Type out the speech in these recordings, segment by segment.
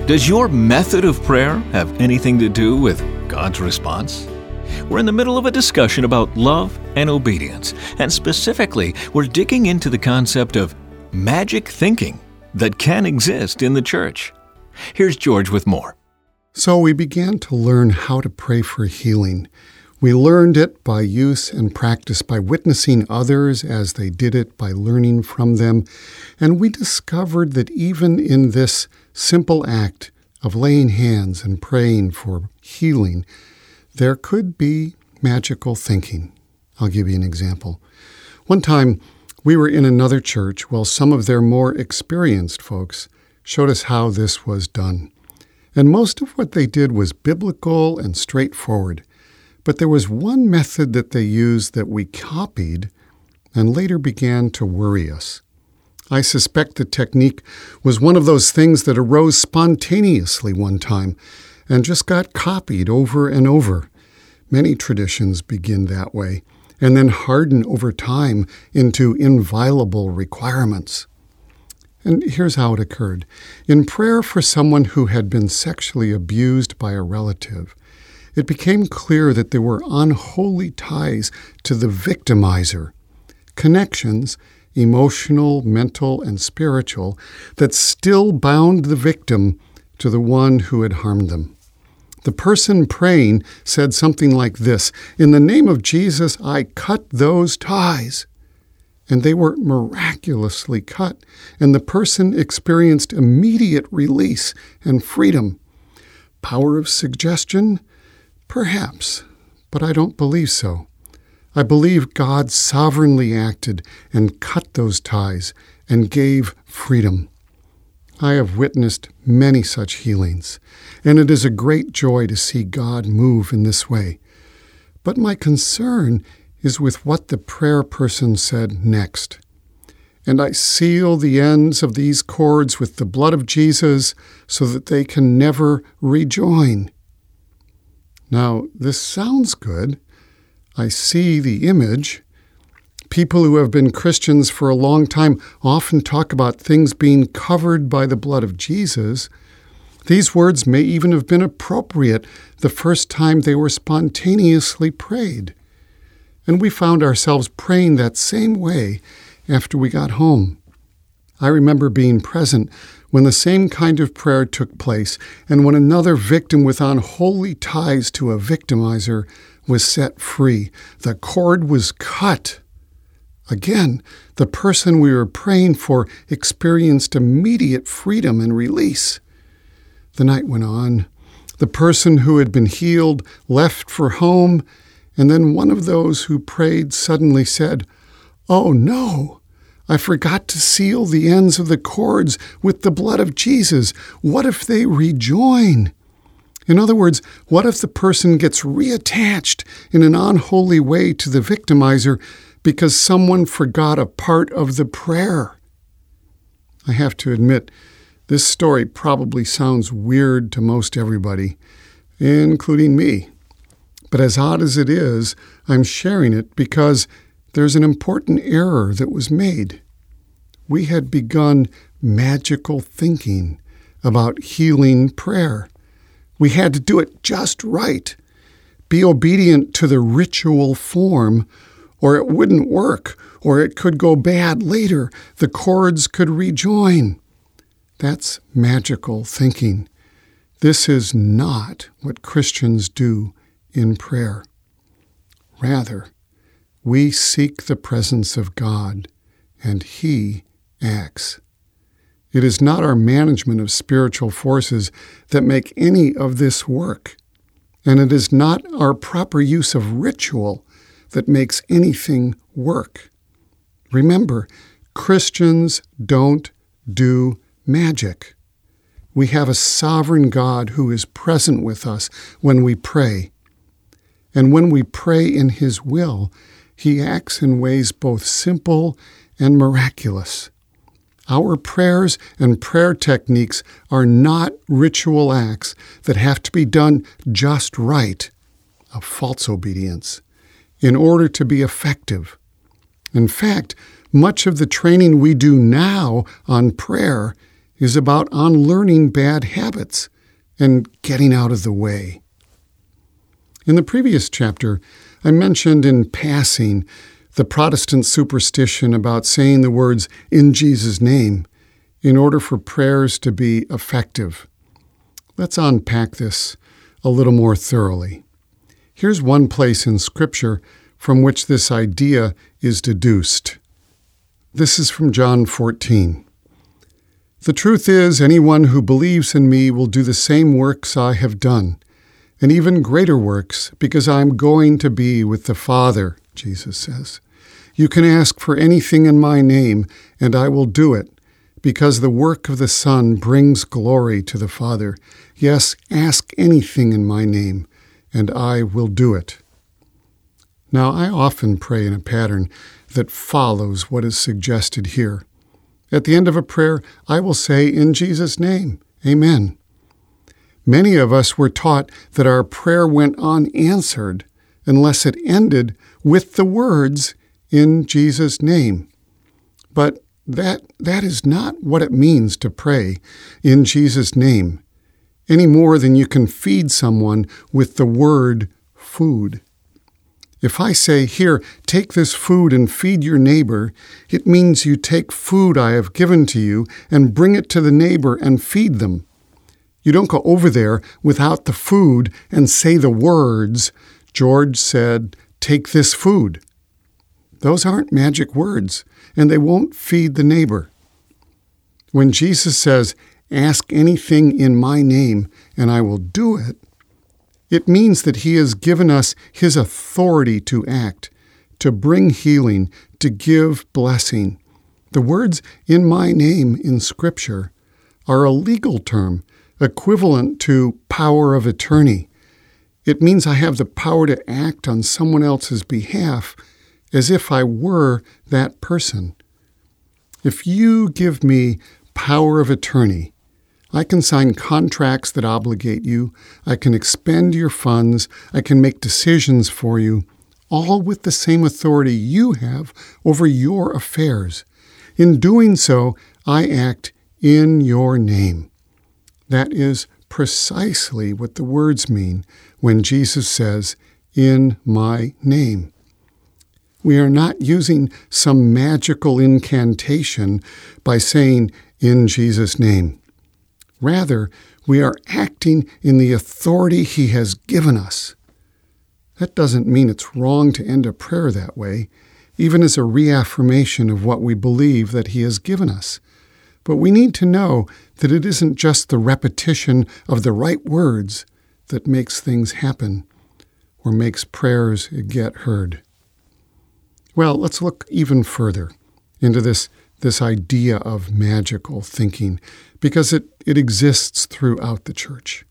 Does your method of prayer have anything to do with God's response? We're in the middle of a discussion about love and obedience, and specifically, we're digging into the concept of magic thinking that can exist in the church. Here's George with more. So we began to learn how to pray for healing. We learned it by use and practice, by witnessing others as they did it, by learning from them. And we discovered that even in this simple act of laying hands and praying for healing, there could be magical thinking. I'll give you an example. One time, we were in another church while some of their more experienced folks showed us how this was done. And most of what they did was biblical and straightforward. But there was one method that they used that we copied and later began to worry us. I suspect the technique was one of those things that arose spontaneously one time and just got copied over and over. Many traditions begin that way and then harden over time into inviolable requirements. And here's how it occurred. In prayer for someone who had been sexually abused by a relative, it became clear that there were unholy ties to the victimizer, connections, emotional, mental, and spiritual, that still bound the victim to the one who had harmed them. The person praying said something like this, "In the name of Jesus, I cut those ties." And they were miraculously cut, and the person experienced immediate release and freedom. Power of suggestion? Perhaps, but I don't believe so. I believe God sovereignly acted and cut those ties and gave freedom. I have witnessed many such healings, and it is a great joy to see God move in this way. But my concern is with what the prayer person said next. "And I seal the ends of these cords with the blood of Jesus so that they can never rejoin." Now, this sounds good. I see the image. People who have been Christians for a long time often talk about things being covered by the blood of Jesus. These words may even have been appropriate the first time they were spontaneously prayed. And we found ourselves praying that same way after we got home. I remember being present when the same kind of prayer took place and when another victim with unholy ties to a victimizer was set free. The cord was cut. Again, the person we were praying for experienced immediate freedom and release. The night went on. The person who had been healed left for home, and then one of those who prayed suddenly said, "Oh no! I forgot to seal the ends of the cords with the blood of Jesus. What if they rejoin?" In other words, what if the person gets reattached in an unholy way to the victimizer because someone forgot a part of the prayer? I have to admit, this story probably sounds weird to most everybody, including me. But as odd as it is, I'm sharing it because there's an important error that was made. We had begun magical thinking about healing prayer. We had to do it just right, be obedient to the ritual form, or it wouldn't work, or it could go bad later. The cords could rejoin. That's magical thinking. This is not what Christians do in prayer. Rather, we seek the presence of God, and He acts. It is not our management of spiritual forces that make any of this work, and it is not our proper use of ritual that makes anything work. Remember, Christians don't do magic. We have a sovereign God who is present with us when we pray. And when we pray in His will, He acts in ways both simple and miraculous. Our prayers and prayer techniques are not ritual acts that have to be done just right, a false obedience, in order to be effective. In fact, much of the training we do now on prayer is about unlearning bad habits and getting out of the way. In the previous chapter, I mentioned in passing the Protestant superstition about saying the words, "in Jesus' name," in order for prayers to be effective. Let's unpack this a little more thoroughly. Here's one place in Scripture from which this idea is deduced. This is from John 14. "The truth is, anyone who believes in me will do the same works I have done, and even greater works, because I am going to be with the Father," Jesus says. "You can ask for anything in my name, and I will do it, because the work of the Son brings glory to the Father. Yes, ask anything in my name, and I will do it." Now, I often pray in a pattern that follows what is suggested here. At the end of a prayer, I will say, "In Jesus' name, amen." Many of us were taught that our prayer went unanswered unless it ended with the words, "In Jesus' name." But that is not what it means to pray in Jesus' name, any more than you can feed someone with the word food. If I say, "Here, take this food and feed your neighbor," it means you take food I have given to you and bring it to the neighbor and feed them. You don't go over there without the food and say the words, "George said, take this food." Those aren't magic words, and they won't feed the neighbor. When Jesus says, "Ask anything in my name, and I will do it," it means that he has given us his authority to act, to bring healing, to give blessing. The words "in my name" in Scripture are a legal term equivalent to power of attorney. It means I have the power to act on someone else's behalf as if I were that person. If you give me power of attorney, I can sign contracts that obligate you, I can expend your funds, I can make decisions for you, all with the same authority you have over your affairs. In doing so, I act in your name. That is precisely what the words mean when Jesus says, "in my name." We are not using some magical incantation by saying, "in Jesus' name." Rather, we are acting in the authority he has given us. That doesn't mean it's wrong to end a prayer that way, even as a reaffirmation of what we believe that he has given us. But we need to know that it isn't just the repetition of the right words that makes things happen or makes prayers get heard. Well, let's look even further into this idea of magical thinking, because it exists throughout the church.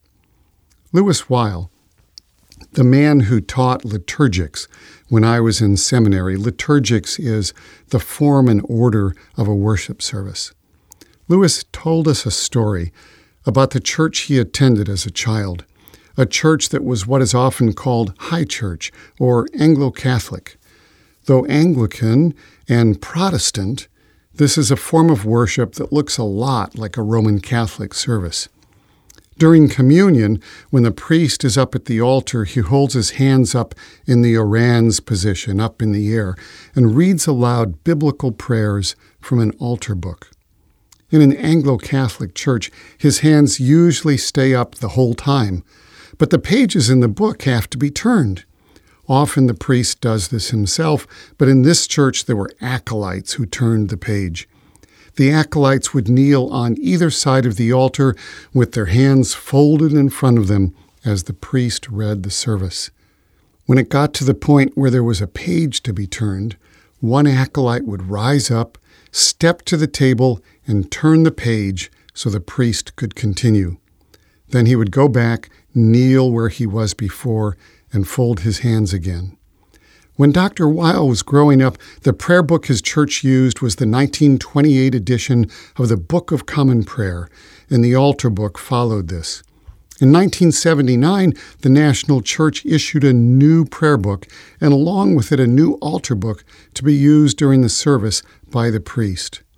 Lewis Weil, the man who taught liturgics when I was in seminary, liturgics is the form and order of a worship service. Lewis told us a story about the church he attended as a child, a church that was what is often called high church or Anglo-Catholic. Though Anglican and Protestant, this is a form of worship that looks a lot like a Roman Catholic service. During communion, when the priest is up at the altar, he holds his hands up in the orans position, up in the air, and reads aloud biblical prayers from an altar book. In an Anglo-Catholic church, his hands usually stay up the whole time, but the pages in the book have to be turned. Often the priest does this himself, but in this church there were acolytes who turned the page. The acolytes would kneel on either side of the altar with their hands folded in front of them as the priest read the service. When it got to the point where there was a page to be turned, one acolyte would rise up, step to the table, and turn the page so the priest could continue. Then he would go back, kneel where he was before, and fold his hands again. When Dr. Weil was growing up, the prayer book his church used was the 1928 edition of the Book of Common Prayer, and the altar book followed this. In 1979, the National Church issued a new prayer book, and along with it a new altar book to be used during the service by the priest.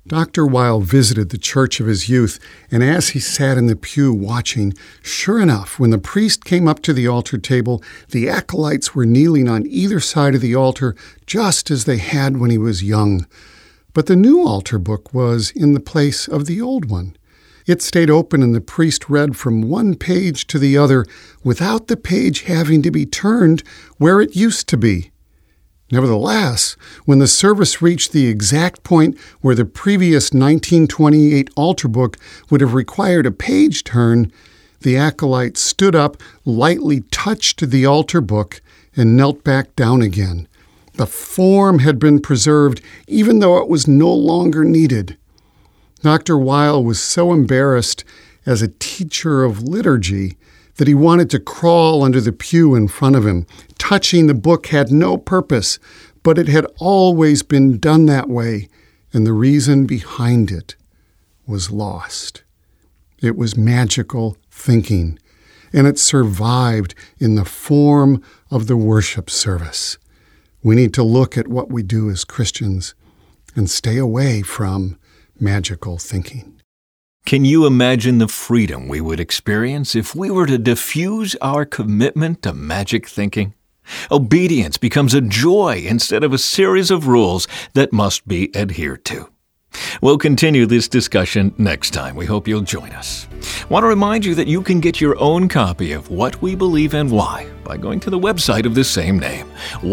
Dr. Weil visited the church of his youth, and as he sat in the pew watching, sure enough, when the priest came up to the altar table, the acolytes were kneeling on either side of the altar, just as they had when he was young. But the new altar book was in the place of the old one. It stayed open, and the priest read from one page to the other without the page having to be turned where it used to be. Nevertheless, when the service reached the exact point where the previous 1928 altar book would have required a page turn, the acolyte stood up, lightly touched the altar book, and knelt back down again. The form had been preserved, even though it was no longer needed. Dr. Weil was so embarrassed as a teacher of liturgy that he wanted to crawl under the pew in front of him. Touching the book had no purpose, but it had always been done that way, and the reason behind it was lost. It was magical thinking, and it survived in the form of the worship service. We need to look at what we do as Christians and stay away from magical thinking. Can you imagine the freedom we would experience if we were to diffuse our commitment to magic thinking? Obedience becomes a joy instead of a series of rules that must be adhered to. We'll continue this discussion next time. We hope you'll join us. I want to remind you that you can get your own copy of What We Believe and Why by going to the website of the same name,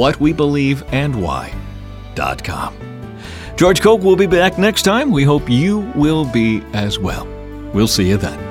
whatwebelieveandwhy.com. George Koch will be back next time. We hope you will be as well. We'll see you then.